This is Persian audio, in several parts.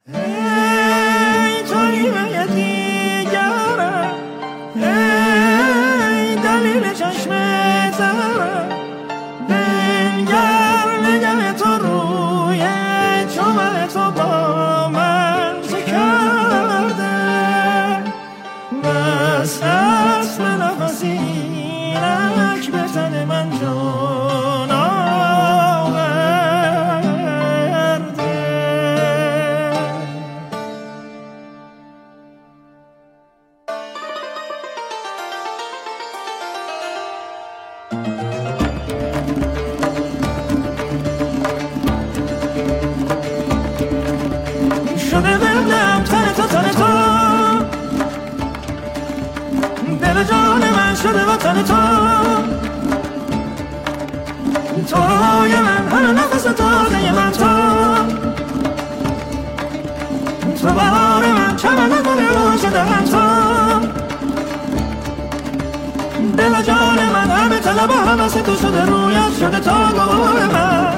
ای توی دیگرم، ای دلیل چشم ترم، بنگر نگه تو روی چوب تو با من چه کرده. بس هست به نفسی اینک به تن من جان آورده. شده بردم تن تو دل جان من شده وطن تو روی من هر نفس تازه من تو بهار من چمن گل رو شده من تو دل جان من همه طلب و همه تو شده رویت شده تا گوار من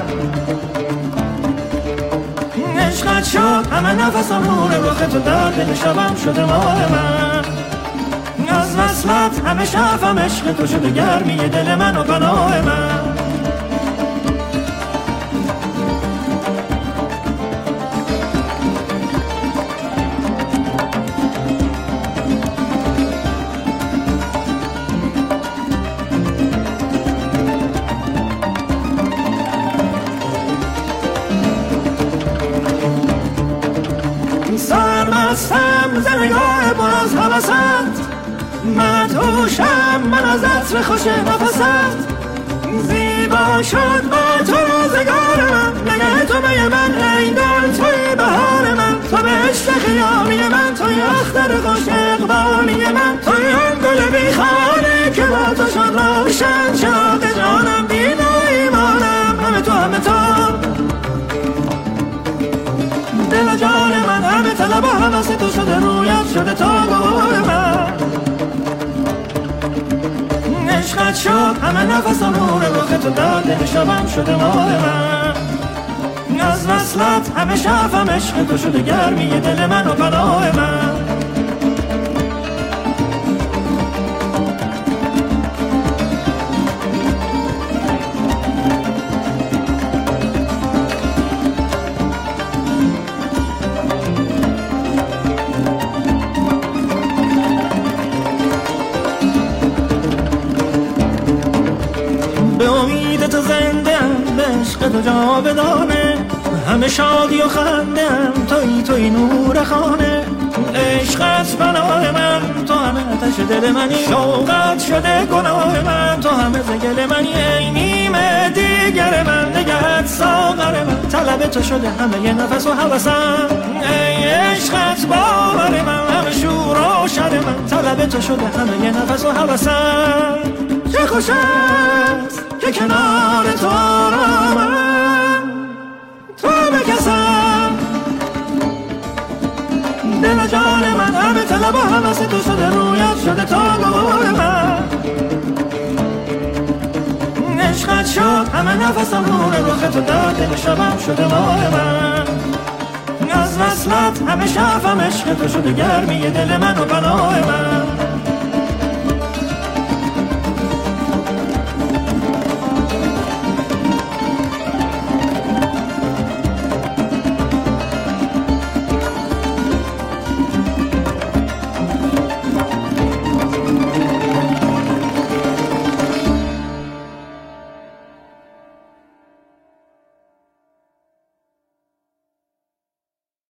عشقت شد همه نفسم نور رخ تو در دل شبم شده ماه من از وصلت همه شفم عشق تو شده گرمی دل من و پناه من. سرمستم ز نگاه پر از هوست، مدهوشم من از عطر خوش نفست، زیبا شد با تو روزگار من نگه تو می من ای دل توی بهار من تو به عشق خیالی من توی اختر خوش اقبالی من توی آن گل بیخانه که با تو شد روشن چراغ جانم دین و ایمانم همه تو دل جان من همه طلب و همه تو شده رویت شده تا گوار من عشقت شد همه نفس نور رخ تو در دل شبم شده ماه من از وصلت همه شفم عشق تو شده گرمی دل من و پناه من. به امید تو زنده ام به عشق تو جاودانه همه شادی و خنده ام توی نور خانه عشقت پناه من تو همه آتش دل منی شوقت شده گناه من تو همه زگل منی ای نیمه دیگر من نگهت ساغر من طلب تو شده همه یه نفس و هوسم ای عشقت باور من همه شور و شر من طلب تو شده همه یه نفس و هوسم چه خوش است که کنار تو آرامم تو بکسم دل جان من همه طلب و همه تو شده رویت شده تا گوار من عشقت شد همه نفسم نور رخ تو در دل شبم شده ماه من از وصلت همه شفم عشق تو شده گرمی دل من و پناه من.